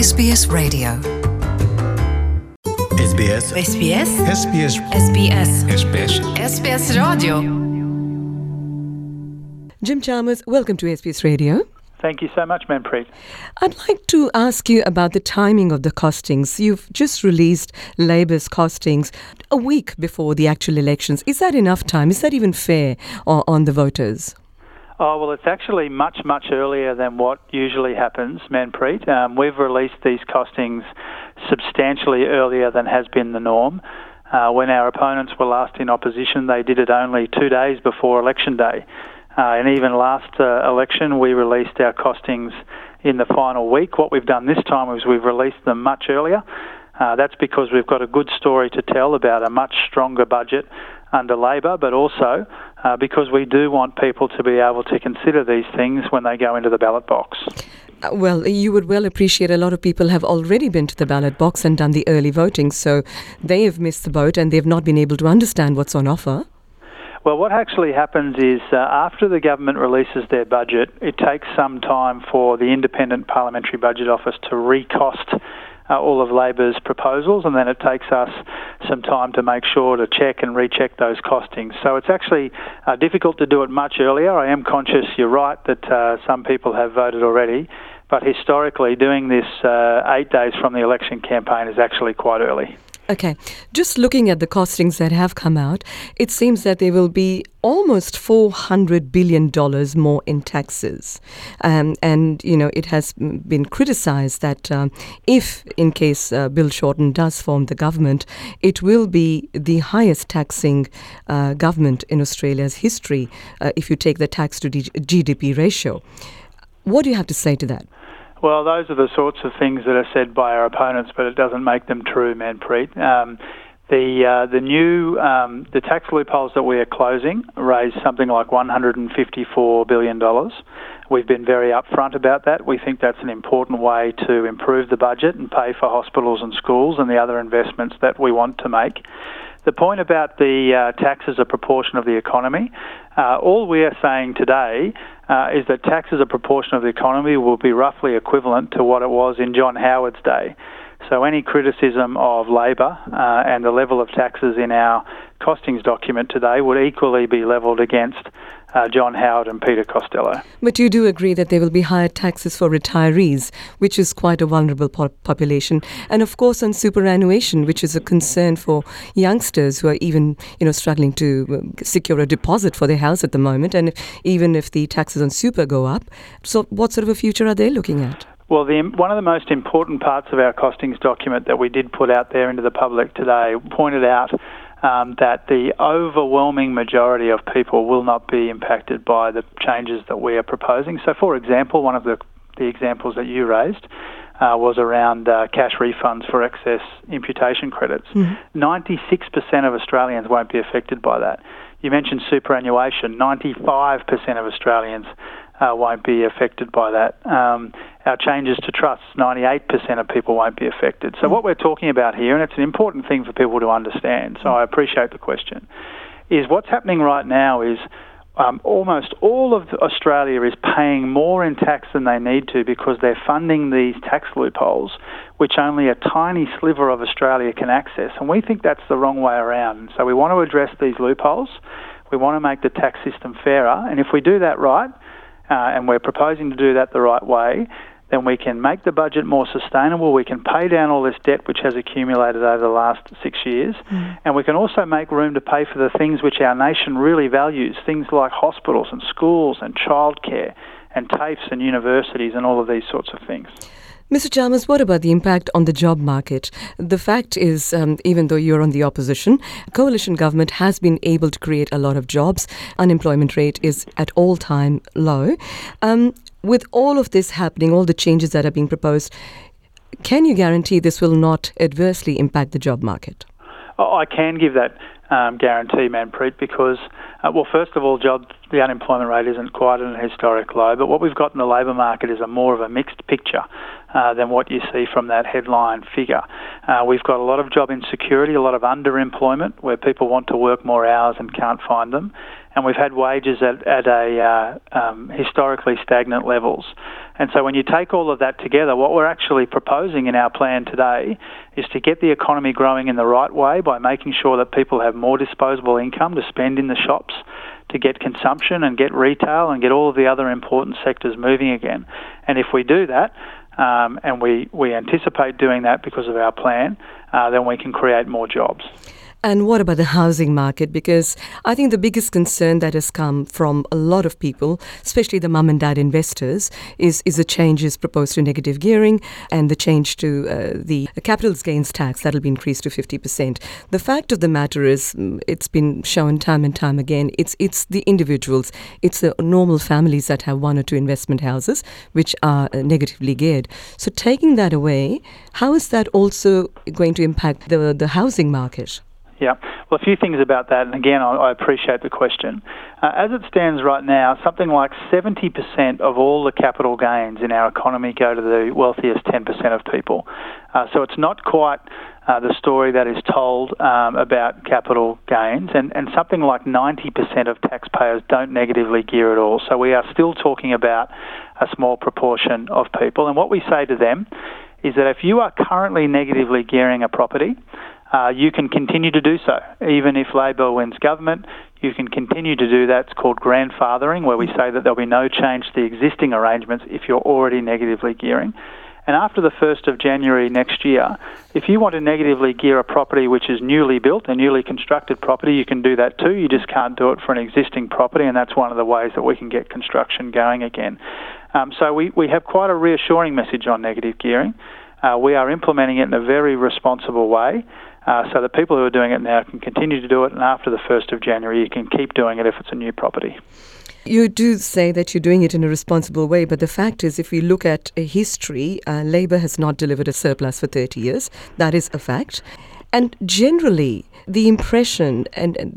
SBS Radio. SBS SBS SBS SBS SBS SBS Radio. Jim Chalmers, welcome to SBS Radio. Thank you so much, Manpreet. I'd like to ask you about the timing of the costings. You've just released Labor's costings a week before the actual elections. Is that enough time? Is that even fair on the voters? Oh, well, it's actually much earlier than what usually happens, Manpreet. We've released these costings substantially earlier than has been the norm. When our opponents were last in opposition, they did it only 2 days before Election Day. And even last election, we released our costings in the final week. What we've done this time is we've released them much earlier. That's because we've got a good story to tell about a much stronger budget under Labor, but also because we do want people to be able to consider these things when they go into the ballot box. Well, you would well appreciate a lot of people have already been to the ballot box and done the early voting, so they have missed the boat and they've not been able to understand what's on offer. Well, what actually happens is after the government releases their budget, it takes some time for the Independent Parliamentary Budget Office to recost all of Labor's proposals, and then it takes us some time to make sure to check and recheck those costings. So it's actually difficult to do it much earlier. I am conscious, you're right, that some people have voted already, but historically doing this 8 days from the election campaign is actually quite early. Okay, just looking at the costings that have come out, it seems that there will be almost $400 billion more in taxes. And, you know, it has been criticised that if, in case Bill Shorten does form the government, it will be the highest taxing government in Australia's history if you take the tax to GDP ratio. What do you have to say to that? Well, those are the sorts of things that are said by our opponents, but it doesn't make them true, Manpreet. The tax loopholes that we are closing raise something like $154 billion. We've been very upfront about that. We think that's an important way to improve the budget and pay for hospitals and schools and the other investments that we want to make. The point about the tax as a proportion of the economy, all we are saying today is that tax as a proportion of the economy will be roughly equivalent to what it was in John Howard's day. So any criticism of Labor and the level of taxes in our costings document today would equally be levelled against John Howard and Peter Costello. But you do agree that there will be higher taxes for retirees, which is quite a vulnerable population, and of course on superannuation, which is a concern for youngsters who are even, you know, struggling to secure a deposit for their house at the moment, and even if the taxes on super go up. So what sort of a future are they looking at? Well, one of the most important parts of our costings document that we did put out there into the public today pointed out that the overwhelming majority of people will not be impacted by the changes that we are proposing. So, for example, one of the examples that you raised was around cash refunds for excess imputation credits. 96% of Australians won't be affected by that. You mentioned superannuation. 95% of Australians won't be affected by that. Our changes to trusts, 98% of people won't be affected. So what we're talking about here, and it's an important thing for people to understand, so I appreciate the question, is what's happening right now is almost all of Australia is paying more in tax than they need to because they're funding these tax loopholes, which only a tiny sliver of Australia can access. And we think that's the wrong way around. So we want to address these loopholes. We want to make the tax system fairer. And if we do that right, and we're proposing to do that the right way, then we can make the budget more sustainable, we can pay down all this debt which has accumulated over the last 6 years, and we can also make room to pay for the things which our nation really values, things like hospitals and schools and childcare and TAFEs and universities and all of these sorts of things. Mr. Chalmers, what about the impact on the job market? The fact is, even though you're on the opposition, coalition government has been able to create a lot of jobs. Unemployment rate is at all-time low. With all of this happening, all the changes that are being proposed, can you guarantee this will not adversely impact the job market? I can give that guarantee, Manpreet, because, well, first of all, the unemployment rate isn't quite at an historic low, but what we've got in the labour market is more of a mixed picture than what you see from that headline figure. We've got a lot of job insecurity, a lot of underemployment, where people want to work more hours and can't find them. And we've had wages at historically stagnant levels. And so when you take all of that together, what we're actually proposing in our plan today is to get the economy growing in the right way by making sure that people have more disposable income to spend in the shops, to get consumption and get retail and get all of the other important sectors moving again. And if we do that, and we anticipate doing that because of our plan, then we can create more jobs. And what about the housing market? Because I think the biggest concern that has come from a lot of people, especially the mum and dad investors, is the changes proposed to negative gearing and the change to the capital gains tax that will be increased to 50%. The fact of the matter is, it's been shown time and time again, it's the individuals, it's the normal families that have one or two investment houses which are negatively geared. So taking that away, how is that also going to impact the housing market? Yeah, well, a few things about that, and again, I appreciate the question. As it stands right now, something like 70% of all the capital gains in our economy go to the wealthiest 10% of people. So it's not quite the story that is told about capital gains, and something like 90% of taxpayers don't negatively gear at all. So we are still talking about a small proportion of people, and what we say to them is that if you are currently negatively gearing a property, you can continue to do so. Even if Labor wins government, you can continue to do that. It's called grandfathering, where we say that there'll be no change to the existing arrangements if you're already negatively gearing. And after the 1st of January next year, if you want to negatively gear a property which is newly built, a newly constructed property, you can do that too. You just can't do it for an existing property, and that's one of the ways that we can get construction going again. So we have quite a reassuring message on negative gearing. We are implementing it in a very responsible way. So the people who are doing it now can continue to do it, and after the 1st of January, you can keep doing it if it's a new property. You do say that you're doing it in a responsible way, but the fact is, if we look at history, Labor has not delivered a surplus for 30 years. That is a fact. And generally, the impression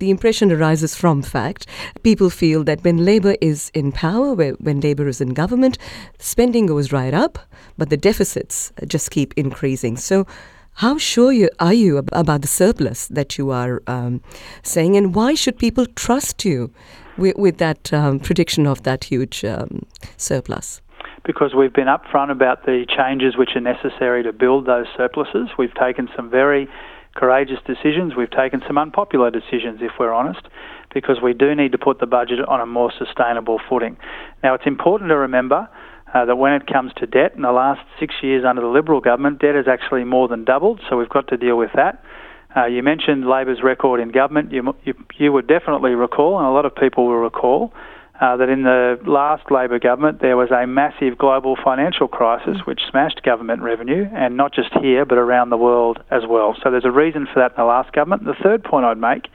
arises from fact. People feel that when Labor is in power, when Labor is in government, spending goes right up, but the deficits just keep increasing. So how sure are you about the surplus that you are saying, and why should people trust you with that prediction of that huge surplus? Because we've been upfront about the changes which are necessary to build those surpluses. We've taken some very courageous decisions. We've taken some unpopular decisions, if we're honest, because we do need to put the budget on a more sustainable footing. Now, it's important to remember that when it comes to debt, in the last 6 years under the Liberal government, debt has actually more than doubled, so we've got to deal with that. You mentioned Labor's record in government. You would definitely recall, and a lot of people will recall, that in the last Labor government there was a massive global financial crisis which smashed government revenue, and not just here but around the world as well. So there's a reason for that in the last government. The third point I'd make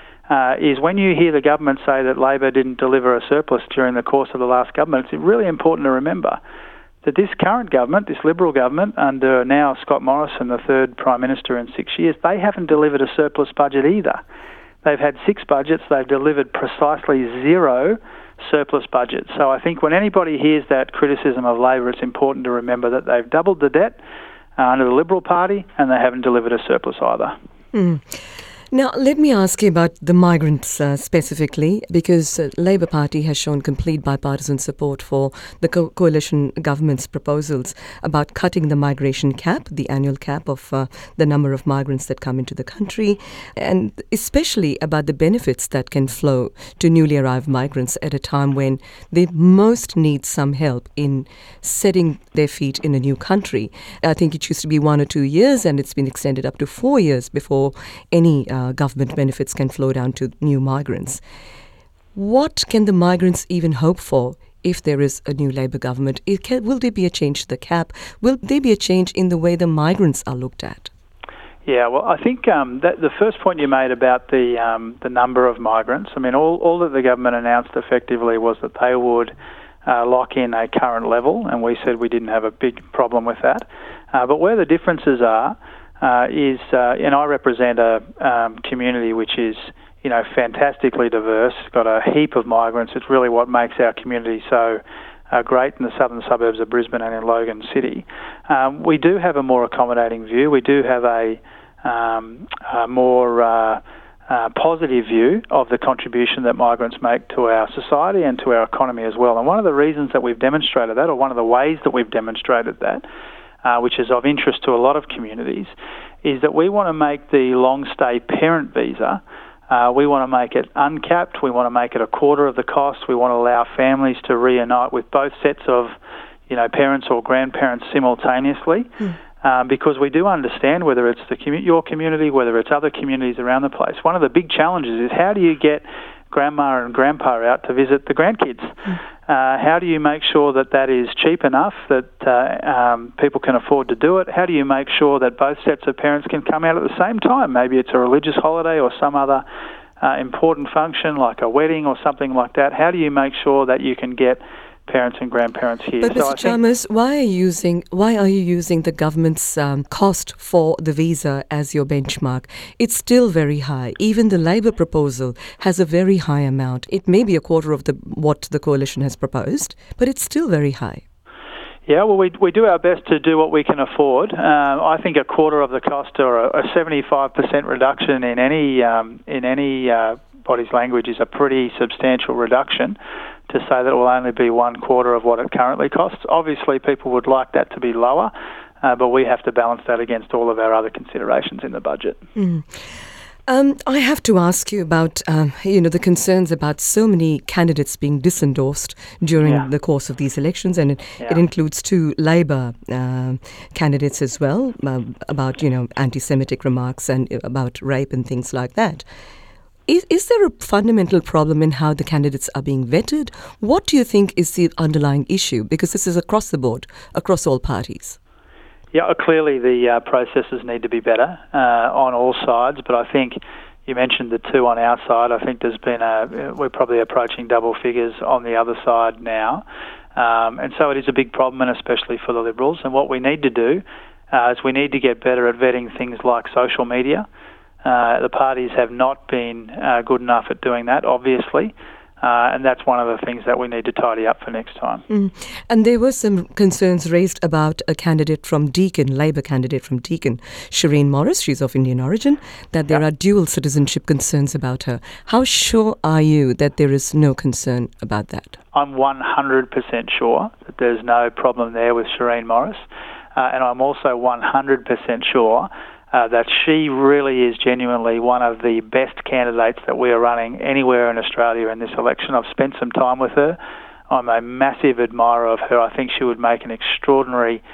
is when you hear the government say that Labor didn't deliver a surplus during the course of the last government, it's really important to remember that this current government, this Liberal government, under now Scott Morrison, the third Prime Minister in 6 years, they haven't delivered a surplus budget either. They've had 6 budgets, they've delivered precisely 0 surplus budgets. So I think when anybody hears that criticism of Labor, it's important to remember that they've doubled the debt under the Liberal Party, and they haven't delivered a surplus either. Now, let me ask you about the migrants specifically, because Labor Party has shown complete bipartisan support for the coalition government's proposals about cutting the migration cap, the annual cap of the number of migrants that come into the country, and especially about the benefits that can flow to newly arrived migrants at a time when they most need some help in setting their feet in a new country. I think it used to be 1 or 2 years, and it's been extended up to 4 years before any government benefits can flow down to new migrants. What can the migrants even hope for if there is a new Labor government? Will there be a change to the cap? Will there be a change in the way the migrants are looked at? Yeah, well, I think that the first point you made about the number of migrants, I mean, all that the government announced effectively was that they would lock in a current level, and we said we didn't have a big problem with that. But where the differences are, and I represent a community which is, fantastically diverse. It's got a heap of migrants. It's really what makes our community so great in the southern suburbs of Brisbane and in Logan City. We do have a more accommodating view. We do have a more positive view of the contribution that migrants make to our society and to our economy as well. And one of the reasons that we've demonstrated that, or one of the ways that we've demonstrated that, which is of interest to a lot of communities, is that we want to make the long-stay parent visa, we want to make it uncapped, we want to make it a quarter of the cost, we want to allow families to reunite with both sets of parents or grandparents simultaneously, because we do understand whether it's your community, whether it's other communities around the place. One of the big challenges is how do you get grandma and grandpa out to visit the grandkids? How do you make sure that is cheap enough that people can afford to do it? How do you make sure that both sets of parents can come out at the same time? Maybe it's a religious holiday or some other important function like a wedding or something like that. How do you make sure that you can get parents and grandparents here? But Mr. Chalmers, why are you using the government's cost for the visa as your benchmark? It's still very high. Even the Labor proposal has a very high amount. It may be a quarter of what the coalition has proposed, but it's still very high. Yeah, well, we do our best to do what we can afford. I think a quarter of the cost or a 75% reduction in any body's language is a pretty substantial reduction. To say that it will only be one quarter of what it currently costs. Obviously, people would like that to be lower, but we have to balance that against all of our other considerations in the budget. I have to ask you about, the concerns about so many candidates being disendorsed during the course of these elections, and it includes two Labor candidates as well, about, anti-Semitic remarks and about rape and things like that. Is there a fundamental problem in how the candidates are being vetted? What do you think is the underlying issue? Because this is across the board, across all parties. Yeah, clearly the processes need to be better on all sides, but I think you mentioned the two on our side. I think there's been we're probably approaching double figures on the other side now. And so it is a big problem, and especially for the Liberals. And what we need to do is we need to get better at vetting things like social media. The parties have not been good enough at doing that, obviously, and that's one of the things that we need to tidy up for next time. And there were some concerns raised about a candidate from Deakin, Labor candidate from Deakin, Shireen Morris. She's of Indian origin, that there are dual citizenship concerns about her. How sure are you that there is no concern about that? I'm 100% sure that there's no problem there with Shireen Morris, and I'm also 100% sure that she really is genuinely one of the best candidates that we are running anywhere in Australia in this election. I've spent some time with her. I'm a massive admirer of her. I think she would make an extraordinary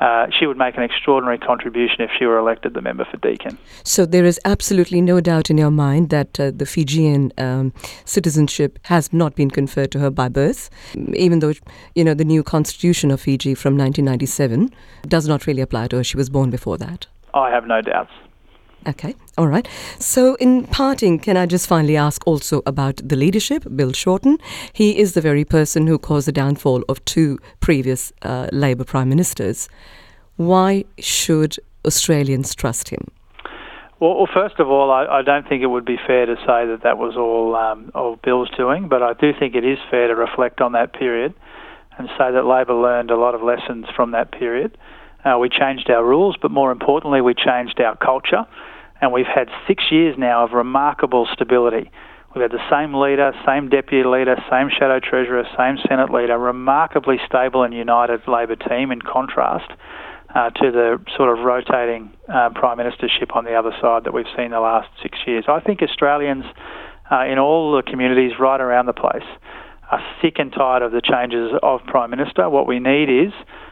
contribution if she were elected the member for Deakin. So there is absolutely no doubt in your mind that the Fijian citizenship has not been conferred to her by birth, even though the new constitution of Fiji from 1997 does not really apply to her. She was born before that. I have no doubts. Okay, all right. So in parting, can I just finally ask also about the leadership, Bill Shorten? He is the very person who caused the downfall of two previous Labor Prime Ministers. Why should Australians trust him? Well, first of all, I don't think it would be fair to say that was all Bill's doing, but I do think it is fair to reflect on that period and say that Labor learned a lot of lessons from that period. We changed our rules, but more importantly, we changed our culture. And we've had 6 years now of remarkable stability. We've had the same leader, same deputy leader, same shadow treasurer, same Senate leader, remarkably stable and united Labor team in contrast to the sort of rotating prime ministership on the other side that we've seen the last 6 years. I think Australians in all the communities right around the place are sick and tired of the changes of Prime Minister. What we need is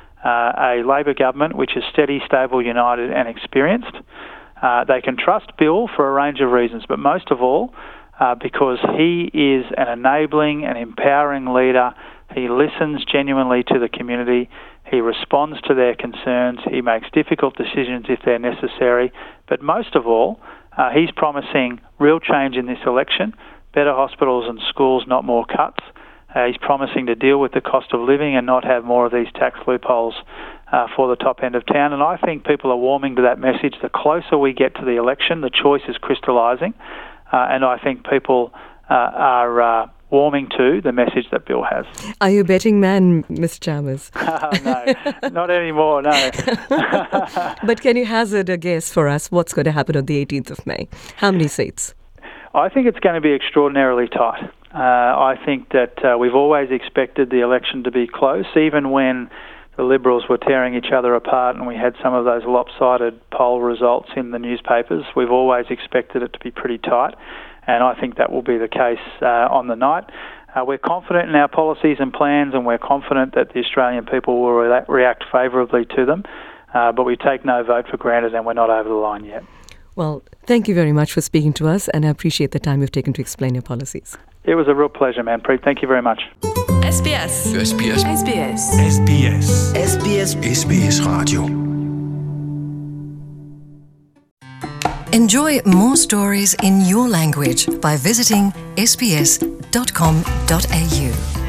a Labor government which is steady, stable, united and experienced. They can trust Bill for a range of reasons, but most of all because he is an enabling and empowering leader. He listens genuinely to the community. He responds to their concerns. He makes difficult decisions if they're necessary. But most of all, he's promising real change in this election, better hospitals and schools, not more cuts. He's promising to deal with the cost of living and not have more of these tax loopholes for the top end of town. And I think people are warming to that message. The closer we get to the election, the choice is crystallising. And I think people are warming to the message that Bill has. Are you a betting man, Mr. Chalmers? No, not anymore, no. But can you hazard a guess for us what's going to happen on the 18th of May? How many seats? I think it's going to be extraordinarily tight. I think that we've always expected the election to be close, even when the Liberals were tearing each other apart and we had some of those lopsided poll results in the newspapers. We've always expected it to be pretty tight, and I think that will be the case on the night. We're confident in our policies and plans, and we're confident that the Australian people will react favourably to them, but we take no vote for granted and we're not over the line yet. Well, thank you very much for speaking to us, and I appreciate the time you've taken to explain your policies. It was a real pleasure, Manpreet. Thank you very much. SBS. SBS. SBS. SBS. SBS. SBS Radio. Enjoy more stories in your language by visiting sbs.com.au.